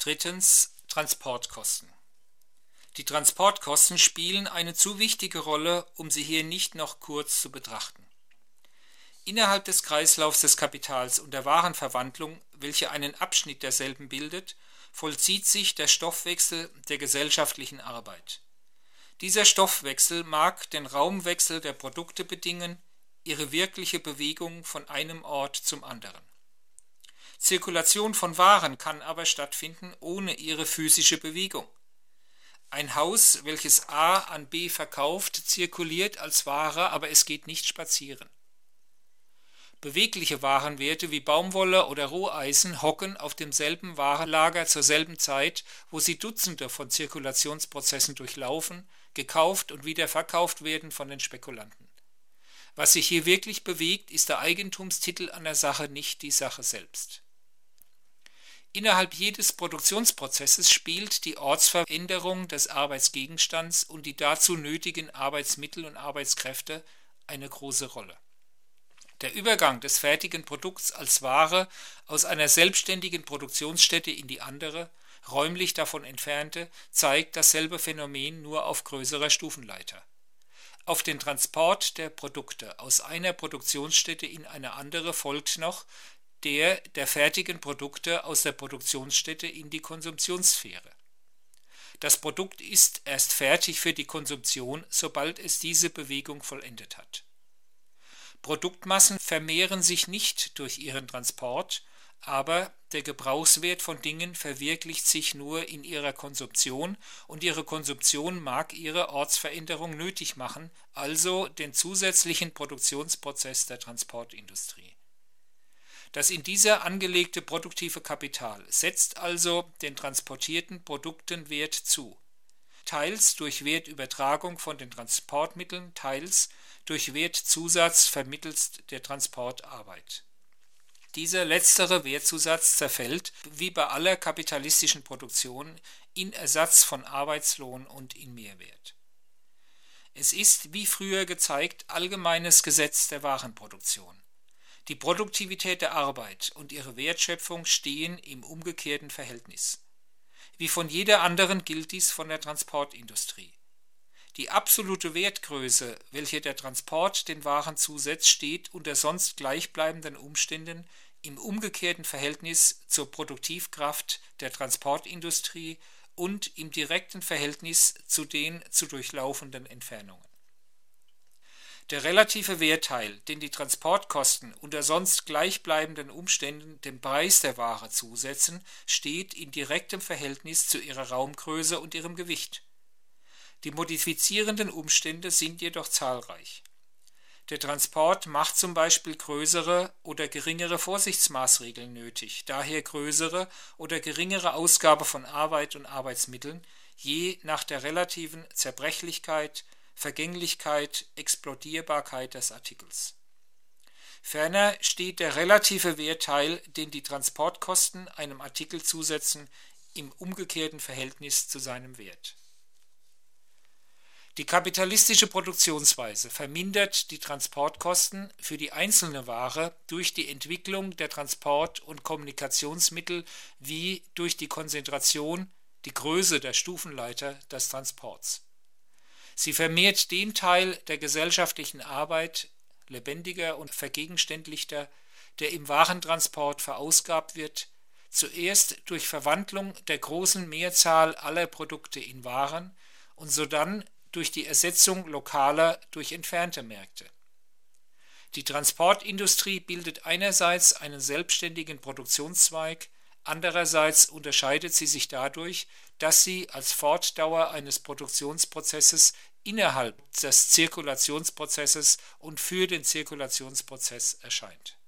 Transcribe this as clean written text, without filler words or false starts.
Drittens, Transportkosten. Die Transportkosten spielen eine zu wichtige Rolle, um sie hier nicht noch kurz zu betrachten. Innerhalb des Kreislaufs des Kapitals und der Warenverwandlung, welche einen Abschnitt derselben bildet, vollzieht sich der Stoffwechsel der gesellschaftlichen Arbeit. Dieser Stoffwechsel mag den Raumwechsel der Produkte bedingen, ihre wirkliche Bewegung von einem Ort zum anderen. Zirkulation von Waren kann aber stattfinden ohne ihre physische Bewegung. Ein Haus, welches A an B verkauft, zirkuliert als Ware, aber es geht nicht spazieren. Bewegliche Warenwerte wie Baumwolle oder Roheisen hocken auf demselben Warenlager zur selben Zeit, wo sie Dutzende von Zirkulationsprozessen durchlaufen, gekauft und wieder verkauft werden von den Spekulanten. Was sich hier wirklich bewegt, ist der Eigentumstitel an der Sache, nicht die Sache selbst. Innerhalb jedes Produktionsprozesses spielt die Ortsveränderung des Arbeitsgegenstands und die dazu nötigen Arbeitsmittel und Arbeitskräfte eine große Rolle. Der Übergang des fertigen Produkts als Ware aus einer selbstständigen Produktionsstätte in die andere, räumlich davon entfernte, zeigt dasselbe Phänomen nur auf größerer Stufenleiter. Auf den Transport der Produkte aus einer Produktionsstätte in eine andere folgt noch der fertigen Produkte aus der Produktionsstätte in die Konsumptionssphäre. Das Produkt ist erst fertig für die Konsumption, sobald es diese Bewegung vollendet hat. Produktmassen vermehren sich nicht durch ihren Transport, aber der Gebrauchswert von Dingen verwirklicht sich nur in ihrer Konsumption und ihre Konsumption mag ihre Ortsveränderung nötig machen, also den zusätzlichen Produktionsprozess der Transportindustrie. Das in dieser angelegte produktive Kapital setzt also den transportierten Produkten Wert zu, teils durch Wertübertragung von den Transportmitteln, teils durch Wertzusatz vermittels der Transportarbeit. Dieser letztere Wertzusatz zerfällt, wie bei aller kapitalistischen Produktion, in Ersatz von Arbeitslohn und in Mehrwert. Es ist, wie früher gezeigt, allgemeines Gesetz der Warenproduktion. Die Produktivität der Arbeit und ihre Wertschöpfung stehen im umgekehrten Verhältnis. Wie von jeder anderen gilt dies von der Transportindustrie. Die absolute Wertgröße, welche der Transport den Waren zusetzt, steht unter sonst gleichbleibenden Umständen im umgekehrten Verhältnis zur Produktivkraft der Transportindustrie und im direkten Verhältnis zu den zu durchlaufenden Entfernungen. Der relative Wertteil, den die Transportkosten unter sonst gleichbleibenden Umständen dem Preis der Ware zusetzen, steht in direktem Verhältnis zu ihrer Raumgröße und ihrem Gewicht. Die modifizierenden Umstände sind jedoch zahlreich. Der Transport macht zum Beispiel größere oder geringere Vorsichtsmaßregeln nötig, daher größere oder geringere Ausgabe von Arbeit und Arbeitsmitteln, je nach der relativen Zerbrechlichkeit, Vergänglichkeit, Explodierbarkeit des Artikels. Ferner steht der relative Wertteil, den die Transportkosten einem Artikel zusetzen, im umgekehrten Verhältnis zu seinem Wert. Die kapitalistische Produktionsweise vermindert die Transportkosten für die einzelne Ware durch die Entwicklung der Transport- und Kommunikationsmittel wie durch die Konzentration, die Größe der Stufenleiter des Transports. Sie vermehrt den Teil der gesellschaftlichen Arbeit, lebendiger und vergegenständlichter, der im Warentransport verausgabt wird, zuerst durch Verwandlung der großen Mehrzahl aller Produkte in Waren und sodann durch die Ersetzung lokaler durch entfernte Märkte. Die Transportindustrie bildet einerseits einen selbstständigen Produktionszweig, andererseits unterscheidet sie sich dadurch, dass sie als Fortdauer eines Produktionsprozesses innerhalb des Zirkulationsprozesses und für den Zirkulationsprozess erscheint.